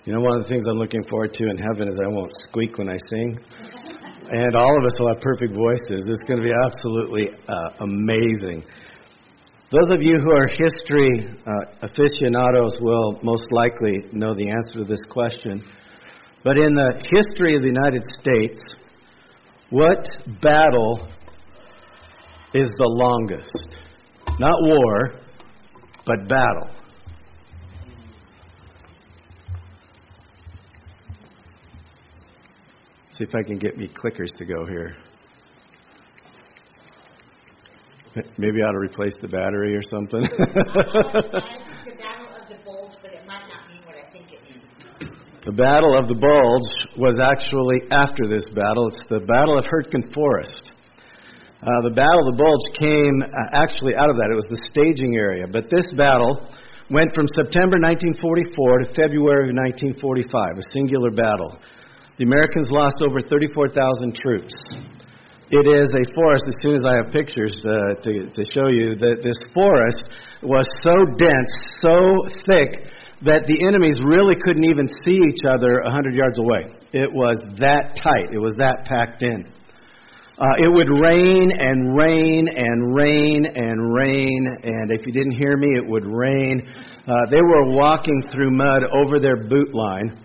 You know, one of the things I'm looking forward to in heaven is I won't squeak when I sing. And all of us will have perfect voices. It's going to be absolutely amazing. Those of you who are history aficionados will most likely know the answer to this question. But in the history of the United States, what battle is the longest? Not war, but battle. See if I can get me clickers to go here. Maybe I ought to replace the battery or something. The Battle of the Bulge, but it might not mean what I think it means. The Battle of the Bulge was actually after this battle. It's the Battle of Hurtgen Forest. The Battle of the Bulge came actually out of that. It was the staging area. But this battle went from September 1944 to February of 1945, a singular battle. The Americans lost over 34,000 troops. It is a forest, as soon as I have pictures to show you, that this forest was so dense, so thick, that the enemies really couldn't even see each other 100 yards away. It was that tight. It was that packed in. It would rain and rain and rain and rain, and if you didn't hear me, it would rain. They were walking through mud over their boot line.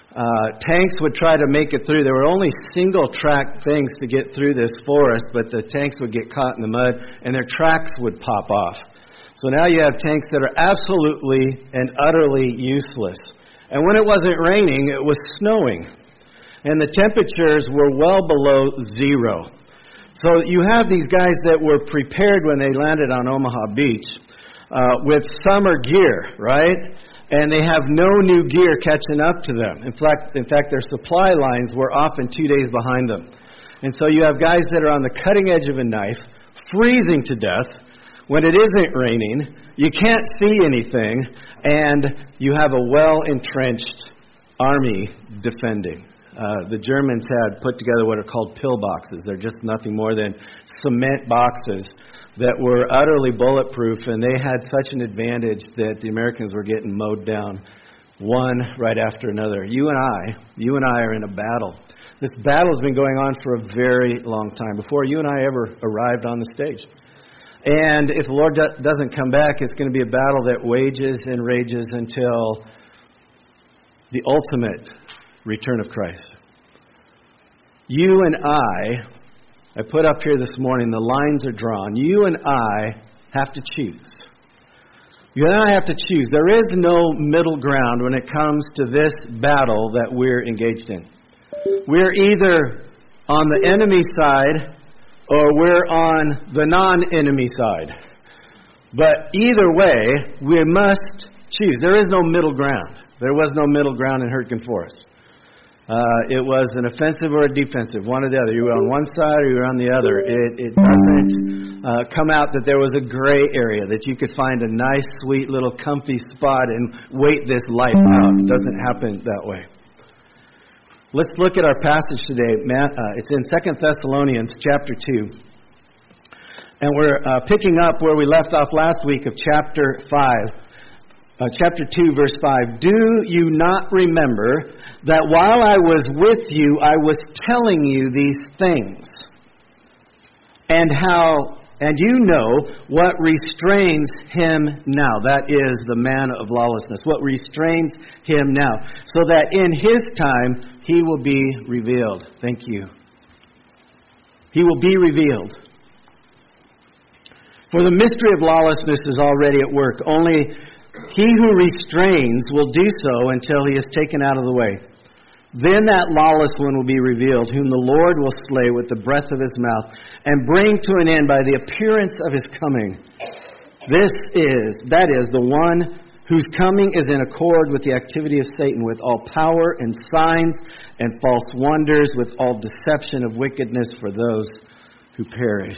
Tanks would try to make it through. There were only single-track things to get through this forest, but the tanks would get caught in the mud, and their tracks would pop off. So now you have tanks that are absolutely and utterly useless. And when it wasn't raining, it was snowing. And the temperatures were well below zero. So you have these guys that were prepared when they landed on Omaha Beach with summer gear, right? And they have no new gear catching up to them. In fact, their supply lines were often 2 days behind them. And so you have guys that are on the cutting edge of a knife, freezing to death. When it isn't raining, you can't see anything, and you have a well-entrenched army defending. The Germans had put together what are called pillboxes. They're just nothing more than cement boxes that were utterly bulletproof, and they had such an advantage that the Americans were getting mowed down one right after another. You and I are in a battle. This battle has been going on for a very long time, before you and I ever arrived on the stage. And if the Lord doesn't come back, it's going to be a battle that wages and rages until the ultimate return of Christ. You and I put up here this morning, the lines are drawn. You and I have to choose. You and I have to choose. There is no middle ground when it comes to this battle that we're engaged in. We're either on the enemy side or we're on the non-enemy side. But either way, we must choose. There is no middle ground. There was no middle ground in Hurtgen Forest. It was an offensive or a defensive, one or the other. You were on one side or you were on the other. It doesn't come out that there was a gray area, that you could find a nice, sweet, little comfy spot and wait this life out. It doesn't happen that way. Let's look at our passage today. It's in 2 Thessalonians chapter 2. And we're picking up where we left off last week of chapter 5. Chapter 2, verse 5. Do you not remember that while I was with you, I was telling you these things? And you know what restrains him now. That is the man of lawlessness. What restrains him now. So that in his time, he will be revealed. Thank you. He will be revealed. For the mystery of lawlessness is already at work. Only he who restrains will do so until he is taken out of the way. Then that lawless one will be revealed, whom the Lord will slay with the breath of his mouth, and bring to an end by the appearance of his coming. That is the one whose coming is in accord with the activity of Satan, with all power and signs and false wonders, with all deception of wickedness for those who perish.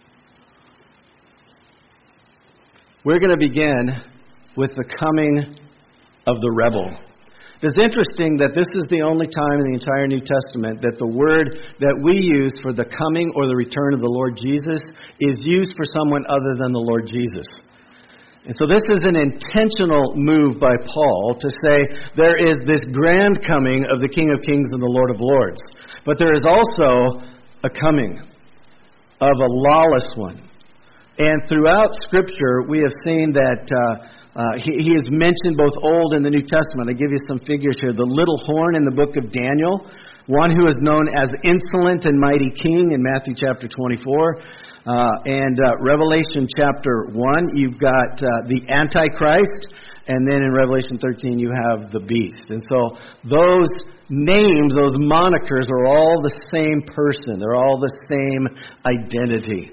We're going to begin with the coming of the rebel. It's interesting that this is the only time in the entire New Testament that the word that we use for the coming or the return of the Lord Jesus is used for someone other than the Lord Jesus. And so this is an intentional move by Paul to say there is this grand coming of the King of Kings and the Lord of Lords. But there is also a coming of a lawless one. And throughout Scripture, we have seen that he is mentioned both Old and the New Testament. I give you some figures here. The little horn in the book of Daniel, one who is known as insolent and mighty king in Matthew chapter 24. And Revelation chapter 1, you've got the Antichrist, and then in Revelation 13 you have the beast. And so those names, those monikers are all the same person. They're all the same identity.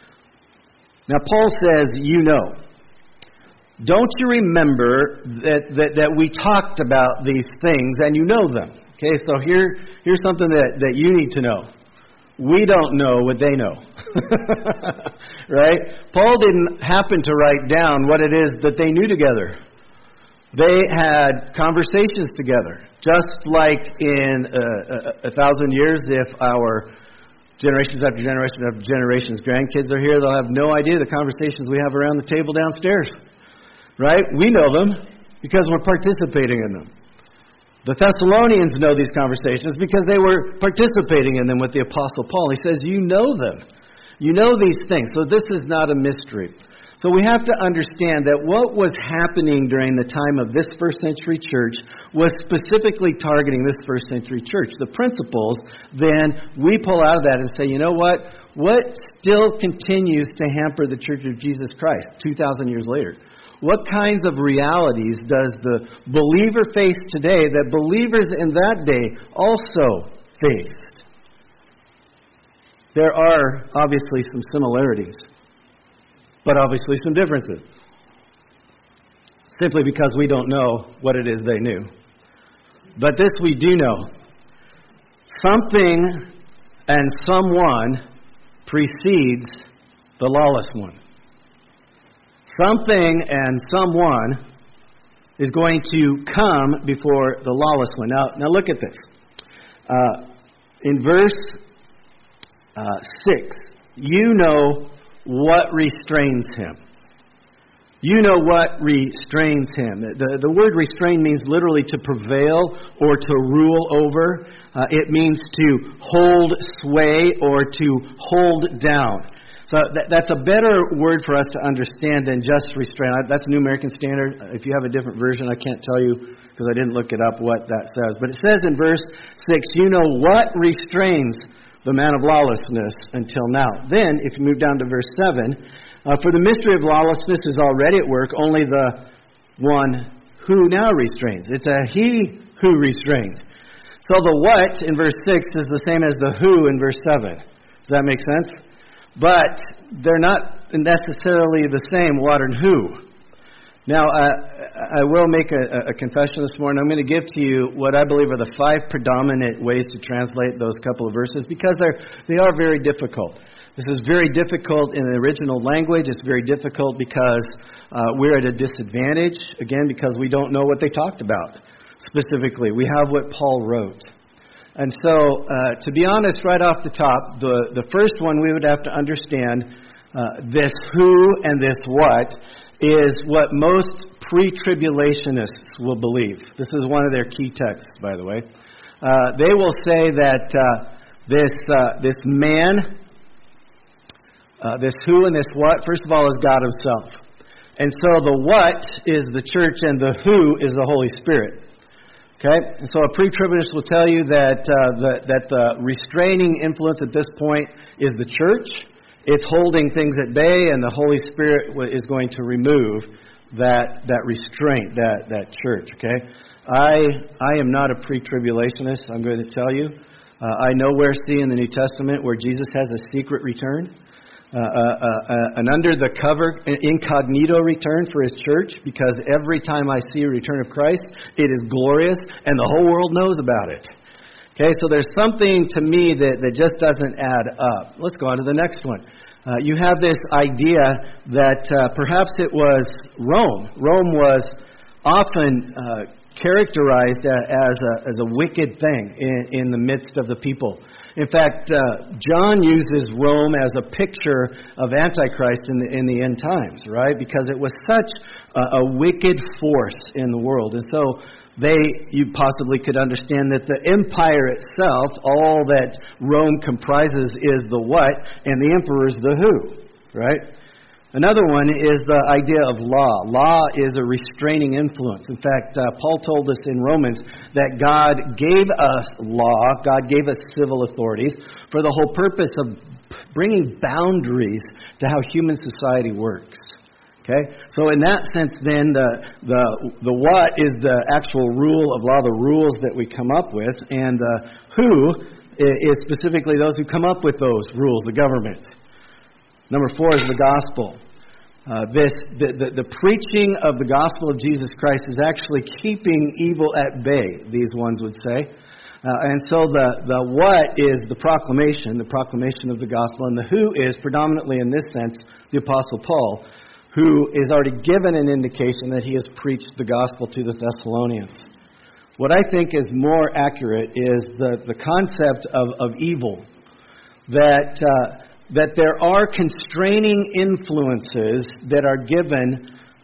Now Paul says, you know. Don't you remember that we talked about these things and you know them? Okay, so here's something that you need to know. We don't know what they know. Right? Paul didn't happen to write down what it is that they knew together. They had conversations together. Just like in 1,000 years, if our generations after generations grandkids are here, they'll have no idea the conversations we have around the table downstairs. Right? We know them because we're participating in them. The Thessalonians know these conversations because they were participating in them with the Apostle Paul. He says, you know them. You know these things. So this is not a mystery. So we have to understand that what was happening during the time of this first century church was specifically targeting this first century church. The principles, then, we pull out of that and say, you know what? What still continues to hamper the Church of Jesus Christ 2,000 years later? What kinds of realities does the believer face today that believers in that day also faced? There are obviously some similarities, but obviously some differences. Simply because we don't know what it is they knew. But this we do know. Something and someone precedes the lawless one. Something and someone is going to come before the lawless one. Now look at this. In verse 6, you know what restrains him. You know what restrains him. The word restrain means literally to prevail or to rule over. It means to hold sway or to hold down. So that's a better word for us to understand than just restrain. That's New American Standard. If you have a different version, I can't tell you because I didn't look it up what that says. But it says in verse 6, you know what restrains the man of lawlessness until now. Then, if you move down to verse 7, for the mystery of lawlessness is already at work, only the one who now restrains. It's a he who restrains. So the what in verse 6 is the same as the who in verse 7. Does that make sense? But they're not necessarily the same, what and who. Now, I will make a confession this morning. I'm going to give to you what I believe are the 5 predominant ways to translate those couple of verses because they are very difficult. This is very difficult in the original language. It's very difficult because we're at a disadvantage, again, because we don't know what they talked about specifically. We have what Paul wrote. And so, to be honest, right off the top, the first one we would have to understand, this who and this what, is what most pre-tribulationists will believe. This is one of their key texts, by the way. They will say that this man, this who and this what, first of all, is God Himself. And so the what is the church and the who is the Holy Spirit. Okay? And so a pre-tribulist will tell you that the restraining influence at this point is the church. It's holding things at bay, and the Holy Spirit is going to remove that restraint, that church. Okay? I am not a pre-tribulationist, I'm going to tell you. I nowhere see in the New Testament where Jesus has a secret return. An under the cover, incognito return for His church, because every time I see a return of Christ, it is glorious, and the whole world knows about it. Okay, so there's something to me that just doesn't add up. Let's go on to the next one. You have this idea that perhaps it was Rome. Rome was often characterized as a wicked thing in the midst of the people. In fact, John uses Rome as a picture of Antichrist in the end times, right? Because it was such a wicked force in the world. And so you possibly could understand that the empire itself, all that Rome comprises, is the what, and the emperor is the who, right? Another one is the idea of law. Law is a restraining influence. In fact, Paul told us in Romans that God gave us law, God gave us civil authorities for the whole purpose of bringing boundaries to how human society works. Okay? So in that sense then, the what is the actual rule of law, the rules that we come up with, and the who is specifically those who come up with those rules, the government. Number 4 is the gospel. The preaching of the gospel of Jesus Christ is actually keeping evil at bay, these ones would say. And so the what is the proclamation of the gospel, and the who is predominantly in this sense the Apostle Paul, who is already given an indication that he has preached the gospel to the Thessalonians. What I think is more accurate is the concept of evil, that there are constraining influences that are given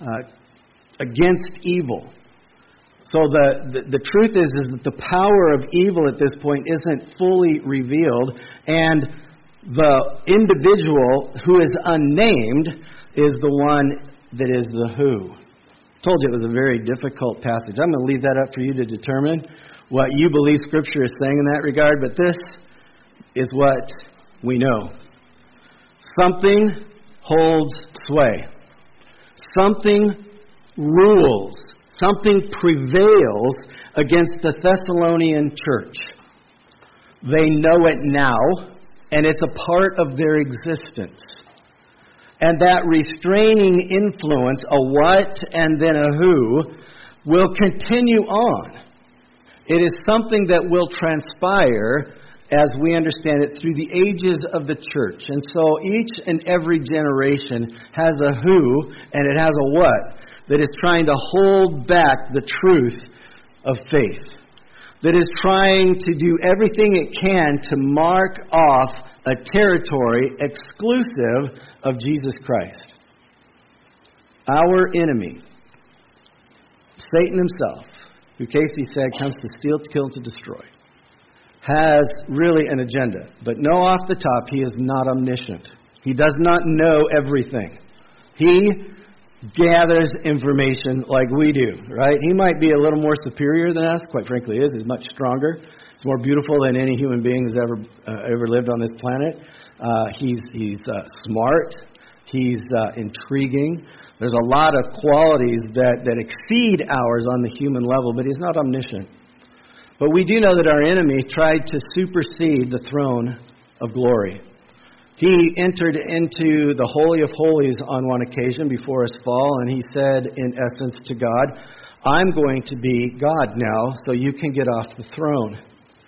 against evil. So the truth is that the power of evil at this point isn't fully revealed, and the individual who is unnamed is the one that is the who. I told you it was a very difficult passage. I'm going to leave that up for you to determine what you believe Scripture is saying in that regard, but this is what we know. Something holds sway. Something rules. Something prevails against the Thessalonian church. They know it now, and it's a part of their existence. And that restraining influence, a what and then a who, will continue on. It is something that will transpire as we understand it through the ages of the church. And so each and every generation has a who and it has a what that is trying to hold back the truth of faith, that is trying to do everything it can to mark off a territory exclusive of Jesus Christ. Our enemy, Satan himself, who Casey said comes to steal, to kill, and to destroy, has really an agenda. But know off the top, he is not omniscient. He does not know everything. He gathers information like we do, right? He might be a little more superior than us, quite frankly is. He's much stronger. He's more beautiful than any human being has ever lived on this planet. He's smart. He's intriguing. There's a lot of qualities that exceed ours on the human level, but he's not omniscient. But we do know that our enemy tried to supersede the throne of glory. He entered into the Holy of Holies on one occasion before his fall, and he said, in essence, to God, I'm going to be God now, so you can get off the throne.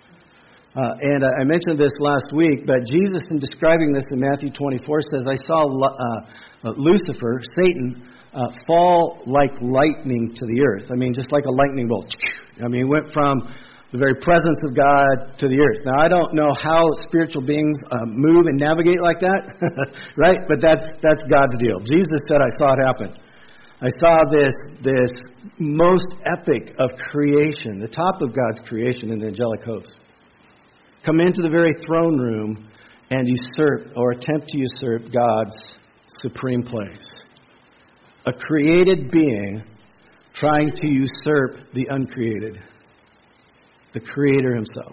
And I mentioned this last week, but Jesus, in describing this in Matthew 24, says, I saw Lucifer, Satan, fall like lightning to the earth. I mean, just like a lightning bolt. I mean, he went from the very presence of God to the earth. Now, I don't know how spiritual beings move and navigate like that, right? But that's God's deal. Jesus said, I saw it happen. I saw this most epic of creation, the top of God's creation in the angelic host, come into the very throne room and usurp or attempt to usurp God's supreme place. A created being trying to usurp the uncreated. The Creator himself.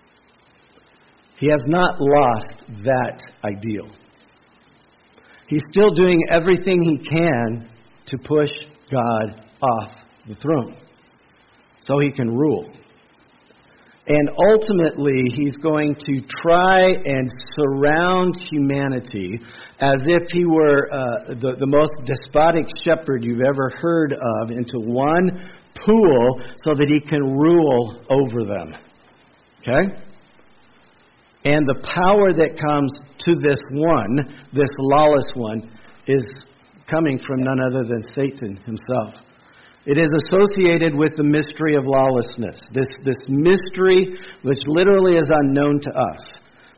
He has not lost that ideal. He's still doing everything he can to push God off the throne so he can rule. And ultimately, he's going to try and surround humanity as if he were the most despotic shepherd you've ever heard of into one pool so that he can rule over them. Okay? And the power that comes to this one, this lawless one, is coming from none other than Satan himself. It is associated with the mystery of lawlessness. This mystery which literally is unknown to us.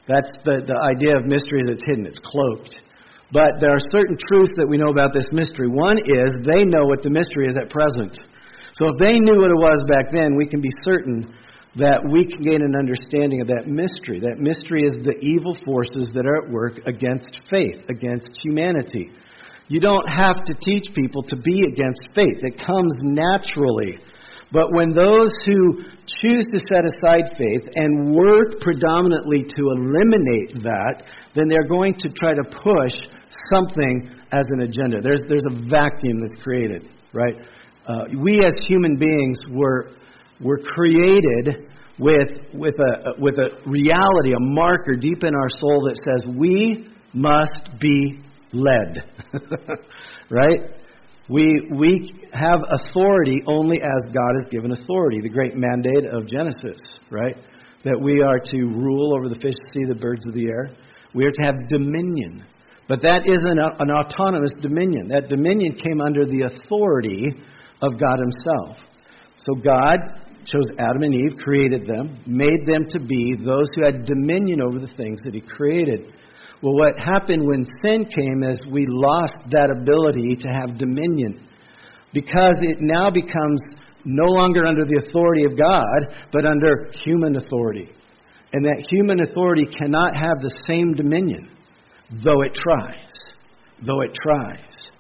That's the idea of mystery, is it's hidden, it's cloaked. But there are certain truths that we know about this mystery. One is they know what the mystery is at present. So if they knew what it was back then, we can be certain that we can gain an understanding of that mystery. That mystery is the evil forces that are at work against faith, against humanity. You don't have to teach people to be against faith. It comes naturally. But when those who choose to set aside faith and work predominantly to eliminate that, then they're going to try to push something as an agenda. There's a vacuum that's created, right? We as human beings were created with a reality, a marker deep in our soul that says we must be led, right? We have authority only as God has given authority. The great mandate of Genesis, right? That we are to rule over the fish of the sea, the birds of the air. We are to have dominion. But that isn't an autonomous dominion. That dominion came under the authority of God Himself. So God chose Adam and Eve, created them, made them to be those who had dominion over the things that He created. Well, what happened when sin came is we lost that ability to have dominion, because it now becomes no longer under the authority of God, but under human authority. And that human authority cannot have the same dominion, though it tries. Though it tries.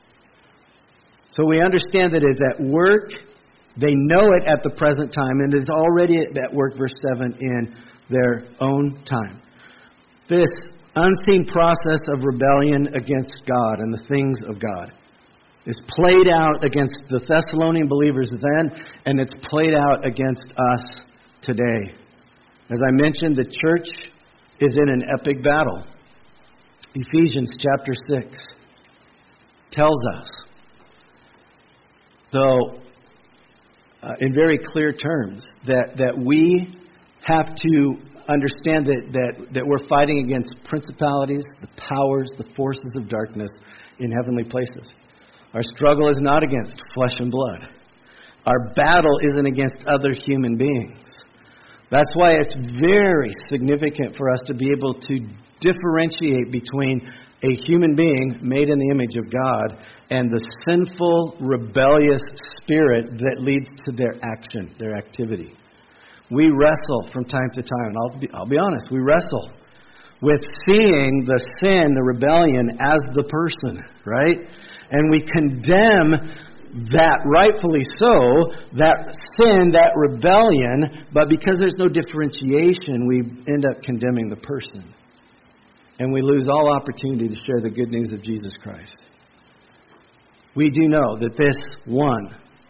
So we understand that it's at work. They know it at the present time, and it's already at work, verse 7, in their own time. This unseen process of rebellion against God and the things of God is played out against the Thessalonian believers then, and it's played out against us today. As I mentioned, the church is in an epic battle. Ephesians chapter 6 tells us, though in very clear terms, that we have to understand that we're fighting against principalities, the powers, the forces of darkness in heavenly places. Our struggle is not against flesh and blood. Our battle isn't against other human beings. That's why it's very significant for us to be able to differentiate between a human being made in the image of God and the sinful, rebellious spirit that leads to their action, their activity. We wrestle from time to time, and I'll be honest, we wrestle with seeing the sin, the rebellion, as the person, right? And we condemn that, rightfully so, that sin, that rebellion, but because there's no differentiation, we end up condemning the person. And we lose all opportunity to share the good news of Jesus Christ. We do know that this one,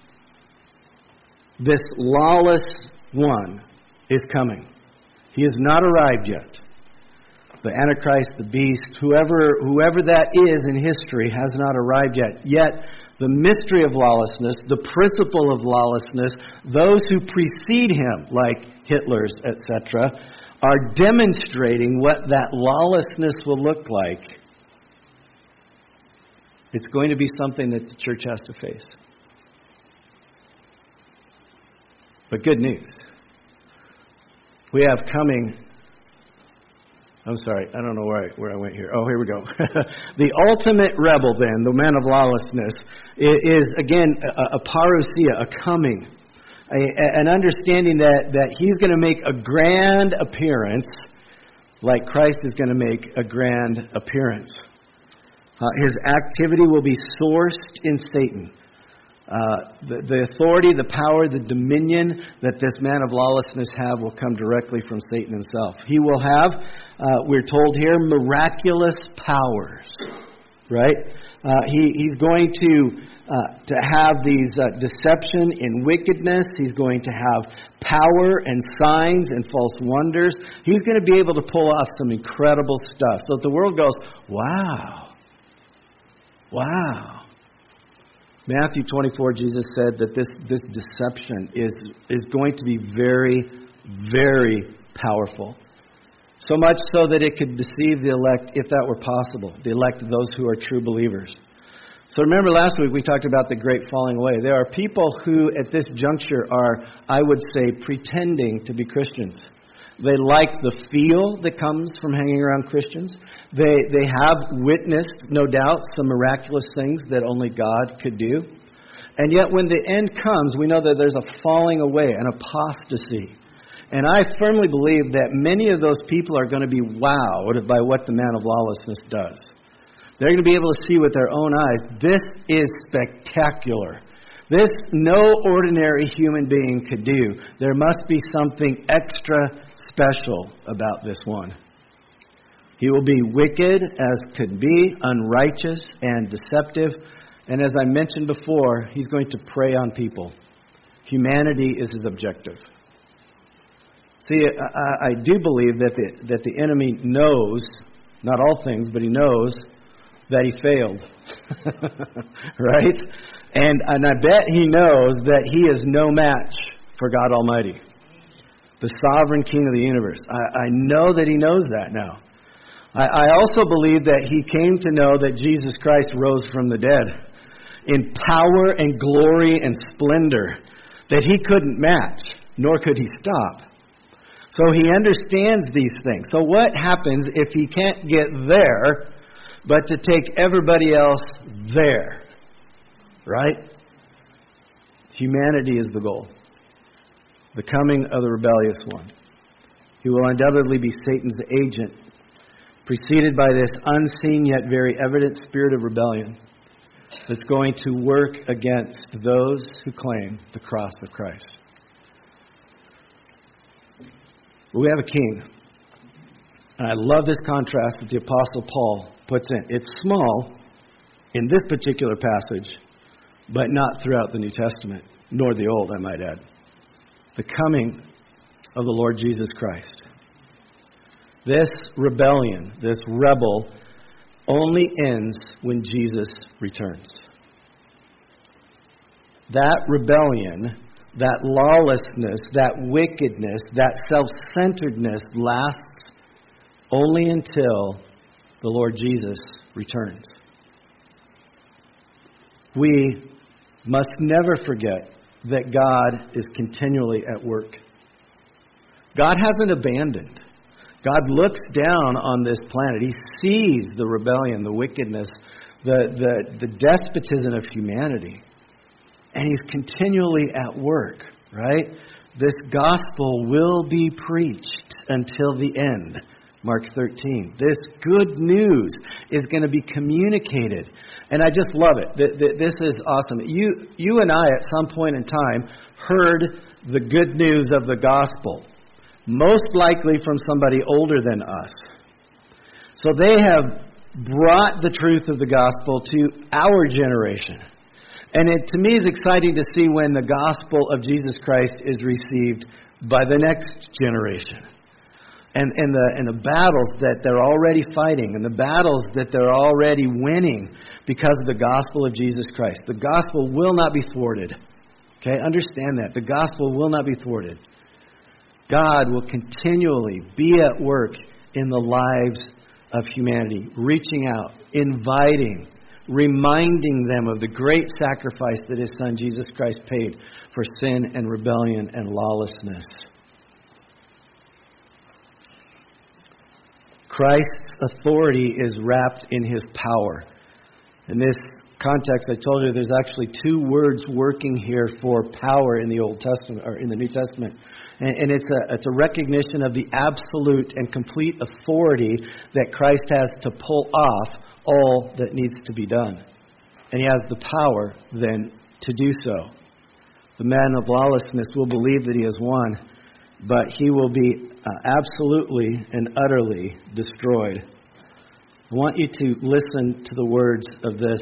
this lawless one, is coming. He has not arrived yet. The Antichrist, the beast, whoever that is in history has not arrived yet. Yet, the mystery of lawlessness, the principle of lawlessness, those who precede him, like Hitler's, etc., are demonstrating what that lawlessness will look like. It's going to be something that the church has to face. But good news. We have coming... I'm sorry, I don't know where I went here. Oh, here we go. The ultimate rebel then, the man of lawlessness, is again a parousia, a coming. An understanding that he's going to make a grand appearance like Christ is going to make a grand appearance. His activity will be sourced in Satan. The authority, the power, the dominion that this man of lawlessness have will come directly from Satan himself. He will have, we're told here, miraculous powers, right? He's going to have these deception in wickedness. He's going to have power and signs and false wonders. He's going to be able to pull off some incredible stuff. So that the world goes, wow. Wow. Matthew 24, Jesus said that this deception is going to be very, very powerful. So much so that it could deceive the elect, if that were possible, the elect of those who are true believers. So remember last week we talked about the great falling away. There are people who at this juncture are, I would say, pretending to be Christians. They like the feel that comes from hanging around Christians. They have witnessed, no doubt, some miraculous things that only God could do. And yet when the end comes, we know that there's a falling away, an apostasy. And I firmly believe that many of those people are going to be wowed by what the man of lawlessness does. They're going to be able to see with their own eyes, this is spectacular. This no ordinary human being could do. There must be something extra special about this one. He will be wicked as could be, unrighteous and deceptive. And as I mentioned before, he's going to prey on people. Humanity is his objective. See, I do believe that the enemy knows, not all things, but he knows that he failed. Right? And I bet he knows that he is no match for God Almighty, the sovereign King of the universe. I know that he knows that now. I also believe that he came to know that Jesus Christ rose from the dead in power and glory and splendor that he couldn't match, nor could he stop. So he understands these things. So what happens if he can't get there, but to take everybody else there? Right? Humanity is the goal. The coming of the rebellious one. He will undoubtedly be Satan's agent, preceded by this unseen yet very evident spirit of rebellion that's going to work against those who claim the cross of Christ. But we have a king. And I love this contrast that the Apostle Paul puts in. It's small in this particular passage, but not throughout the New Testament, nor the Old, I might add. The coming of the Lord Jesus Christ. This rebellion, this rebel, only ends when Jesus returns. That rebellion, that lawlessness, that wickedness, that self-centeredness lasts only until the Lord Jesus returns. We must never forget that God is continually at work. God hasn't abandoned. God looks down on this planet. He sees the rebellion, the wickedness, the despotism of humanity. And He's continually at work, right? This gospel will be preached until the end. Mark 13. This good news is going to be communicated. And I just love it. This is awesome. You and I, at some point in time, heard the good news of the gospel. Most likely from somebody older than us. So they have brought the truth of the gospel to our generation. And it, to me, is exciting to see when the gospel of Jesus Christ is received by the next generation. And the battles that they're already fighting, and the battles that they're already winning because of the gospel of Jesus Christ. The gospel will not be thwarted. Okay, understand that. The gospel will not be thwarted. God will continually be at work in the lives of humanity, reaching out, inviting, reminding them of the great sacrifice that His Son Jesus Christ paid for sin and rebellion and lawlessness. Christ's authority is wrapped in His power. In this context, I told you there's actually two words working here for power in the Old Testament or in the New Testament. And it's a recognition of the absolute and complete authority that Christ has to pull off all that needs to be done. And He has the power then to do so. The man of lawlessness will believe that he has won, but he will be absolutely and utterly destroyed. I want you to listen to the words of this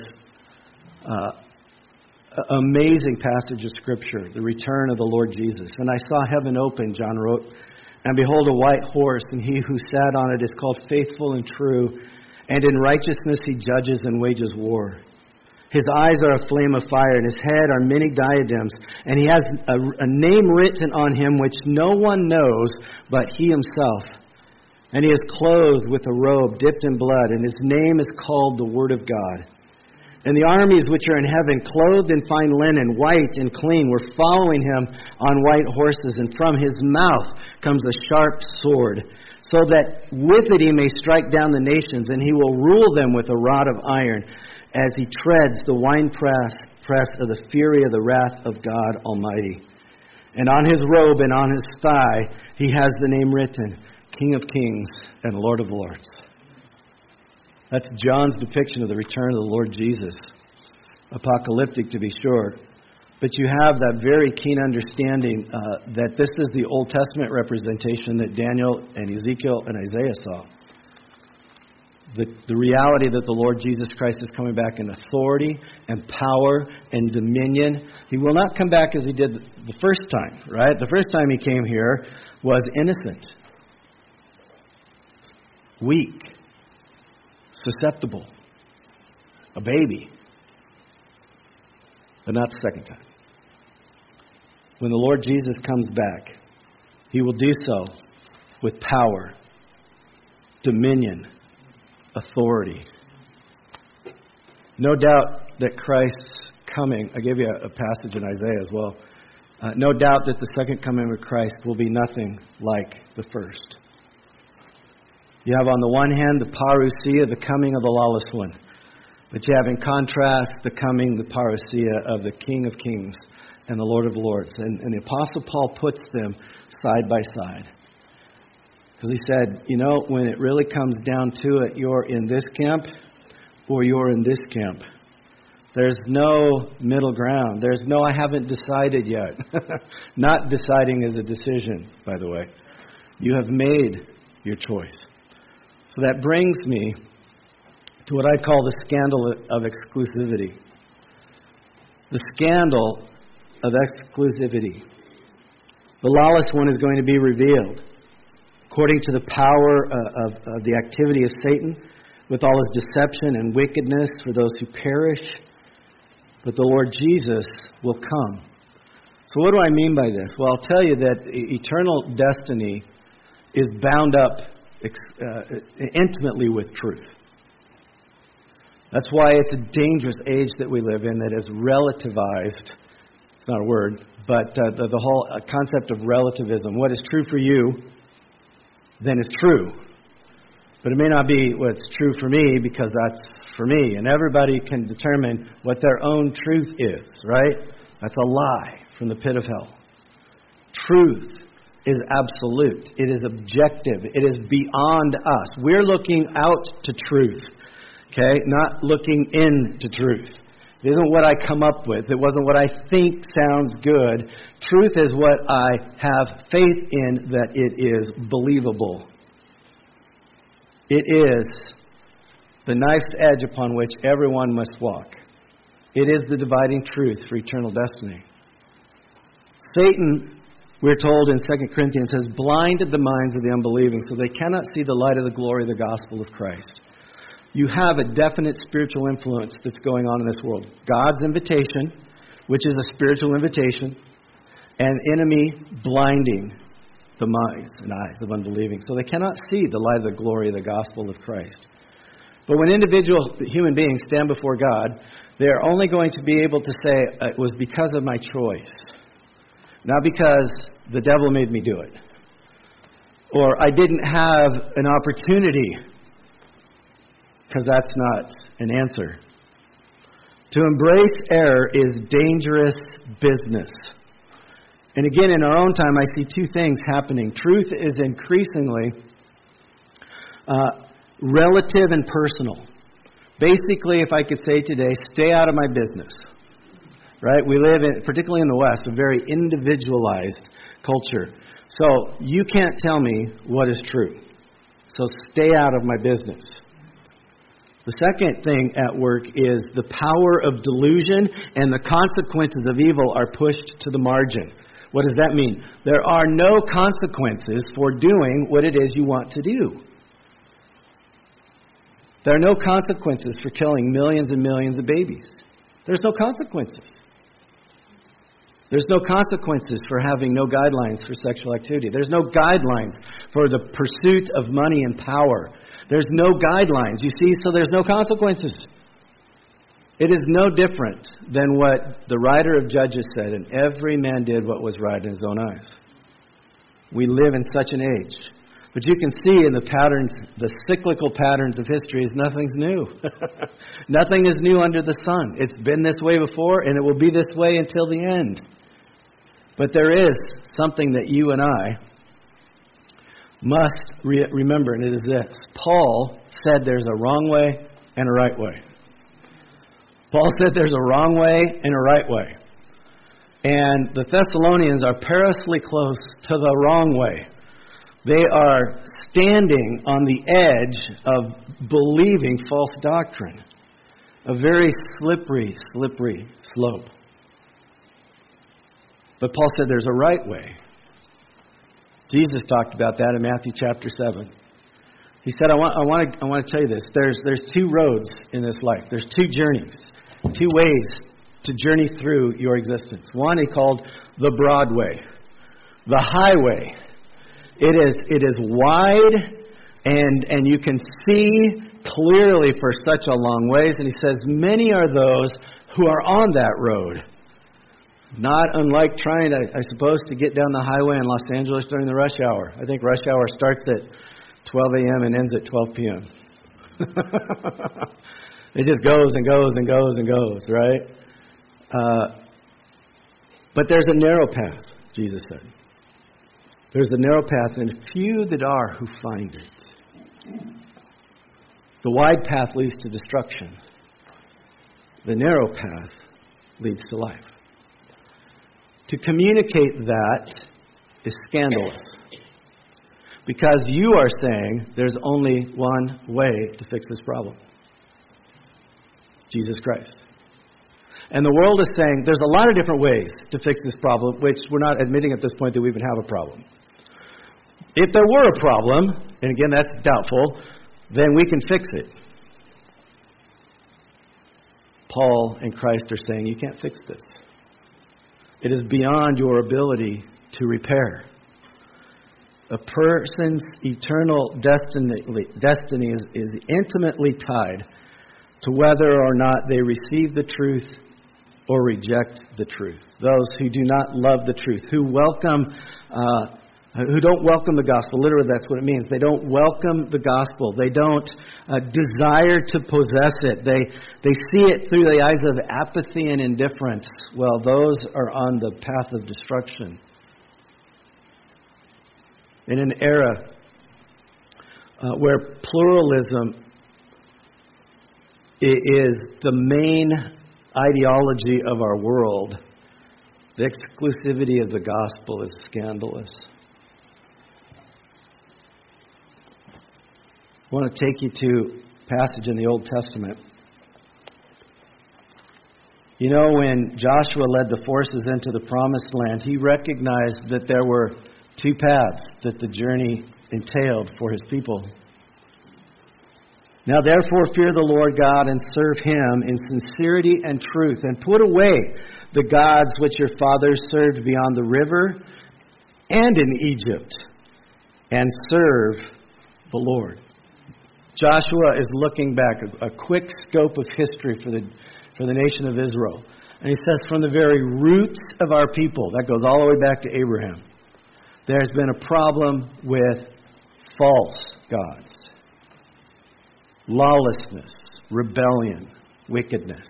amazing passage of Scripture, the return of the Lord Jesus. And I saw heaven open, John wrote, and behold a white horse, and he who sat on it is called Faithful and True, and in righteousness he judges and wages war. His eyes are a flame of fire, and his head are many diadems, and he has a name written on him which no one knows but he himself. And he is clothed with a robe dipped in blood, and his name is called the Word of God. And the armies which are in heaven, clothed in fine linen, white and clean, were following him on white horses, and from his mouth comes a sharp sword, so that with it he may strike down the nations, and he will rule them with a rod of iron, as he treads the winepress of the fury of the wrath of God Almighty. And on his robe and on his thigh he has the name written, King of Kings and Lord of Lords. That's John's depiction of the return of the Lord Jesus. Apocalyptic, to be sure. But you have that very keen understanding that this is the Old Testament representation that Daniel and Ezekiel and Isaiah saw. The reality that the Lord Jesus Christ is coming back in authority and power and dominion. He will not come back as he did the first time, right? The first time he came here was innocent, weak, susceptible, a baby. But not the second time. When the Lord Jesus comes back, he will do so with power, dominion, authority. No doubt that Christ's coming, I gave you a passage in Isaiah as well. No doubt that the second coming of Christ will be nothing like the first. You have on the one hand the parousia, the coming of the lawless one. But you have in contrast the coming, the parousia of the King of Kings and the Lord of Lords. And the Apostle Paul puts them side by side. Because he said, when it really comes down to it, you're in this camp or you're in this camp. There's no middle ground. There's no, I haven't decided yet. Not deciding is a decision, by the way. You have made your choice. So that brings me to what I call the scandal of exclusivity. The scandal of exclusivity. The lawless one is going to be revealed according to the power of the activity of Satan, with all his deception and wickedness for those who perish. But the Lord Jesus will come. So what do I mean by this? Well, I'll tell you that eternal destiny is bound up intimately with truth. That's why it's a dangerous age that we live in that has relativized, it's not a word, but the whole concept of relativism. What is true for you, then is true. But it may not be what's true for me because that's for me. And everybody can determine what their own truth is, right? That's a lie from the pit of hell. Truth is absolute. It is objective. It is beyond us. We're looking out to truth, okay? Not looking into truth. It isn't what I come up with. It wasn't what I think sounds good. Truth is what I have faith in that it is believable. It is the knife's edge upon which everyone must walk. It is the dividing truth for eternal destiny. Satan, we're told in 2 Corinthians, has blinded the minds of the unbelieving so they cannot see the light of the glory of the gospel of Christ. You have a definite spiritual influence that's going on in this world. God's invitation, which is a spiritual invitation, and enemy blinding the minds and eyes of unbelieving. So they cannot see the light of the glory of the gospel of Christ. But when individual human beings stand before God, they're only going to be able to say, it was because of my choice. Not because the devil made me do it. Or I didn't have an opportunity. Because that's not an answer. To embrace error is dangerous business. And again, in our own time, I see two things happening. Truth is increasingly relative and personal. Basically, if I could say today, stay out of my business. Right? We live, particularly in the West, a very individualized culture. So you can't tell me what is true. So stay out of my business. The second thing at work is the power of delusion and the consequences of evil are pushed to the margin. What does that mean? There are no consequences for doing what it is you want to do. There are no consequences for killing millions and millions of babies. There's no consequences. There's no consequences for having no guidelines for sexual activity. There's no guidelines for the pursuit of money and power. There's no guidelines, you see, so there's no consequences. It is no different than what the writer of Judges said, and every man did what was right in his own eyes. We live in such an age. But you can see in the patterns, the cyclical patterns of history, is nothing's new. Nothing is new under the sun. It's been this way before, and it will be this way until the end. But there is something that you and I must remember, and it is this. Paul said there's a wrong way and a right way. Paul said there's a wrong way and a right way. And the Thessalonians are perilously close to the wrong way. They are standing on the edge of believing false doctrine. A very slippery slope. But Paul said there's a right way. Jesus talked about that in Matthew chapter 7. He said, I want to tell you this. There's two roads in this life. There's two journeys, two ways to journey through your existence. One he called the broad way, the highway. It is wide, and you can see clearly for such a long ways. And he says, many are those who are on that road. Not unlike trying, I suppose, to get down the highway in Los Angeles during the rush hour. I think rush hour starts at 12 a.m. and ends at 12 p.m. It just goes and goes and goes and goes, right? But there's a narrow path, Jesus said. There's a narrow path, and few that are who find it. The wide path leads to destruction. The narrow path leads to life. To communicate that is scandalous. Because you are saying there's only one way to fix this problem. Jesus Christ. And the world is saying there's a lot of different ways to fix this problem, which we're not admitting at this point that we even have a problem. If there were a problem, and again that's doubtful, then we can fix it. Paul and Christ are saying you can't fix this. It is beyond your ability to repair. A person's eternal destiny is intimately tied to whether or not they receive the truth or reject the truth. Those who do not love the truth, who don't welcome the gospel. Literally, that's what it means. They don't welcome the gospel. They don't desire to possess it. They see it through the eyes of apathy and indifference. Well, those are on the path of destruction. In an era where pluralism is the main ideology of our world, the exclusivity of the gospel is scandalous. I want to take you to a passage in the Old Testament. You know, when Joshua led the forces into the Promised Land, he recognized that there were two paths that the journey entailed for his people. Now therefore fear the Lord God and serve Him in sincerity and truth, and put away the gods which your fathers served beyond the river and in Egypt, and serve the Lord. Joshua is looking back, a quick scope of history for the nation of Israel. And he says, from the very roots of our people, that goes all the way back to Abraham, there's been a problem with false gods. Lawlessness, rebellion, wickedness.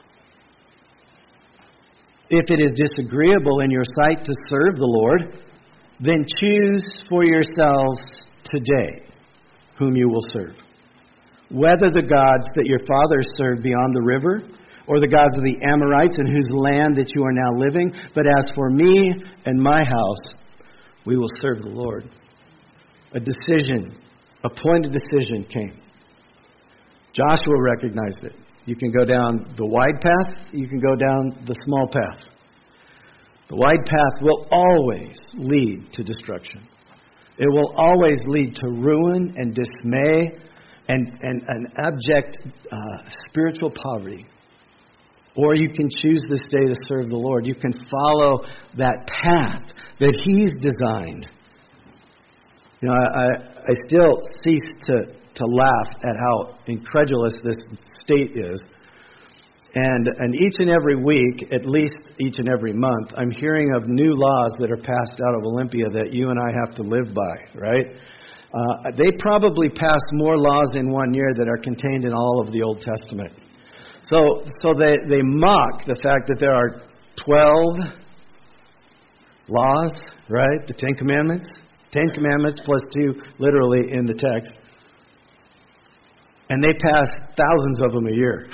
If it is disagreeable in your sight to serve the Lord, then choose for yourselves today whom you will serve. Whether the gods that your fathers served beyond the river, or the gods of the Amorites in whose land that you are now living. But as for me and my house, we will serve the Lord. A pointed decision came. Joshua recognized it. You can go down the wide path, you can go down the small path. The wide path will always lead to destruction. It will always lead to ruin and dismay and an abject spiritual poverty. Or you can choose this day to serve the Lord. You can follow that path that He's designed. You know, I still cease to laugh at how incredulous this state is. And each and every week, at least each and every month, I'm hearing of new laws that are passed out of Olympia that you and I have to live by, right? They probably passed more laws in 1 year that are contained in all of the Old Testament. So they mock the fact that there are 12 laws, right? The 10 Commandments. 10 Commandments plus 2, literally, in the text. And they pass thousands of them a year.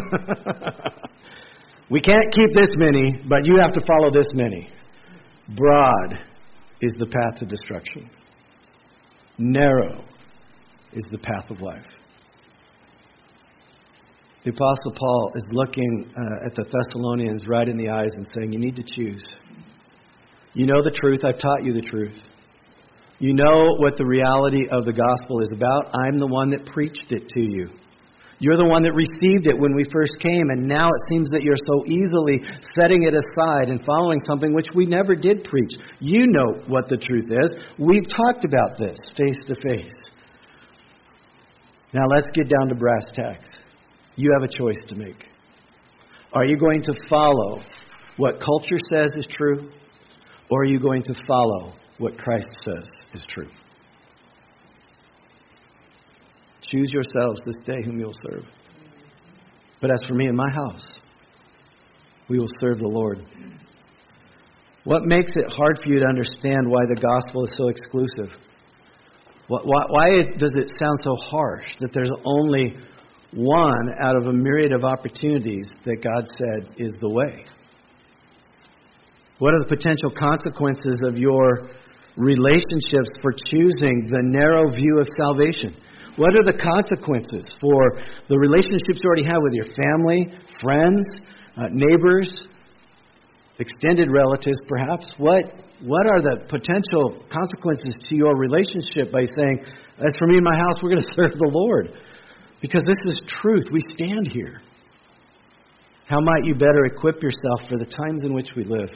We can't keep this many, but you have to follow this many. Broad is the path to destruction. Narrow is the path of life. The Apostle Paul is looking at the Thessalonians right in the eyes and saying, you need to choose. You know the truth. I've taught you the truth. You know what the reality of the gospel is about. I'm the one that preached it to you. You're the one that received it when we first came, and now it seems that you're so easily setting it aside and following something which we never did preach. You know what the truth is. We've talked about this face to face. Now let's get down to brass tacks. You have a choice to make. Are you going to follow what culture says is true, or are you going to follow what Christ says is true? Choose yourselves this day whom you will serve. But as for me and my house, we will serve the Lord. What makes it hard for you to understand why the gospel is so exclusive? Why does it sound so harsh that there's only one out of a myriad of opportunities that God said is the way? What are the potential consequences of your relationships for choosing the narrow view of salvation? What are the consequences for the relationships you already have with your family, friends, neighbors, extended relatives perhaps? What are the potential consequences to your relationship by saying, as for me and my house, we're going to serve the Lord? Because this is truth. We stand here. How might you better equip yourself for the times in which we live?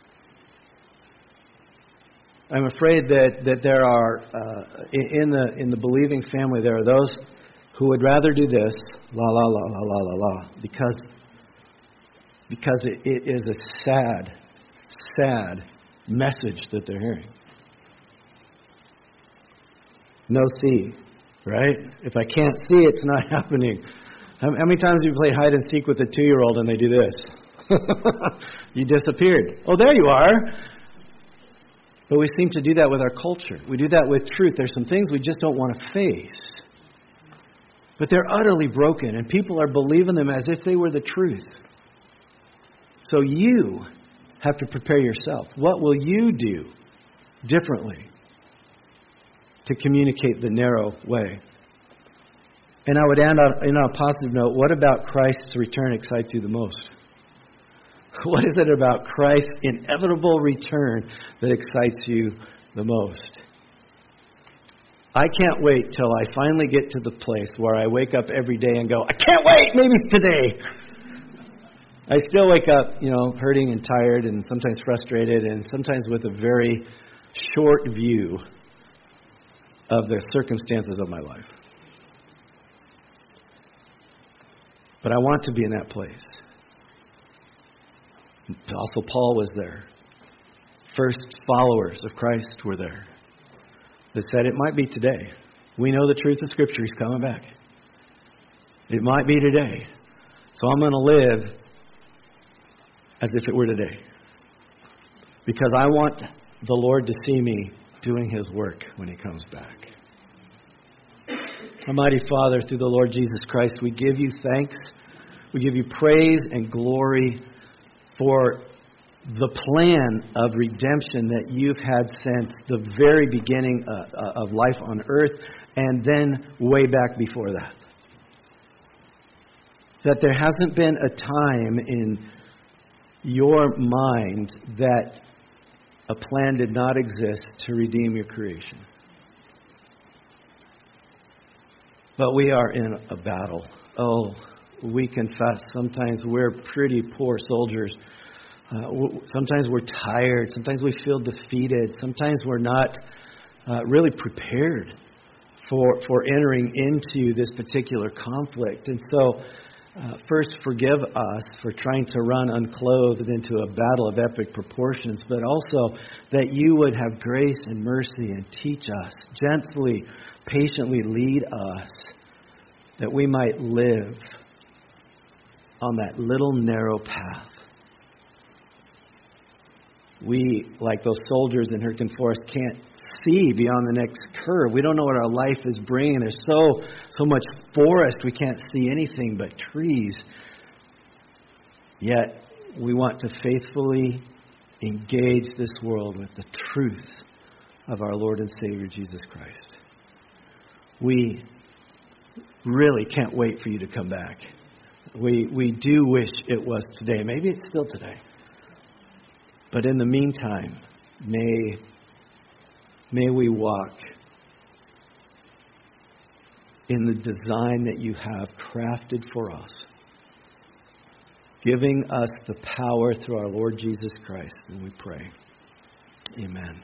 I'm afraid that there are, in the believing family, there are those who would rather do this, la, la, la, la, la, la, la, because it is a sad, sad message that they're hearing. No see, right? If I can't see, it's not happening. How many times have you played hide and seek with a 2-year-old and they do this? You disappeared. Oh, there you are. But we seem to do that with our culture. We do that with truth. There's some things we just don't want to face. But they're utterly broken, and people are believing them as if they were the truth. So you have to prepare yourself. What will you do differently to communicate the narrow way? And I would end on a positive note. What about Christ's return excites you the most? What is it about Christ's inevitable return that excites you the most? I can't wait till I finally get to the place where I wake up every day and go, I can't wait, maybe it's today. I still wake up, hurting and tired and sometimes frustrated and sometimes with a very short view of the circumstances of my life. But I want to be in that place. Apostle Paul was there. First followers of Christ were there. They said it might be today. We know the truth of Scripture. He's coming back. It might be today. So I'm going to live as if it were today. Because I want the Lord to see me doing His work when He comes back. Almighty Father, through the Lord Jesus Christ, we give You thanks. We give You praise and glory for the plan of redemption that You've had since the very beginning of life on earth and then way back before that. That there hasn't been a time in Your mind that a plan did not exist to redeem Your creation. But we are in a battle. Oh, we confess sometimes we're pretty poor soldiers. Sometimes we're tired. Sometimes we feel defeated. Sometimes we're not really prepared for entering into this particular conflict. And so First, forgive us for trying to run unclothed into a battle of epic proportions, but also that you would have grace and mercy and teach us, gently, patiently lead us, that we might live on that little narrow path. We, like those soldiers in Hurtgen Forest, can't see beyond the next curve. We don't know what our life is bringing. There's so much forest, we can't see anything but trees. Yet, we want to faithfully engage this world with the truth of our Lord and Savior, Jesus Christ. We really can't wait for you to come back. We do wish it was today. Maybe it's still today. But in the meantime, may we walk in the design that you have crafted for us, giving us the power through our Lord Jesus Christ. And we pray. Amen.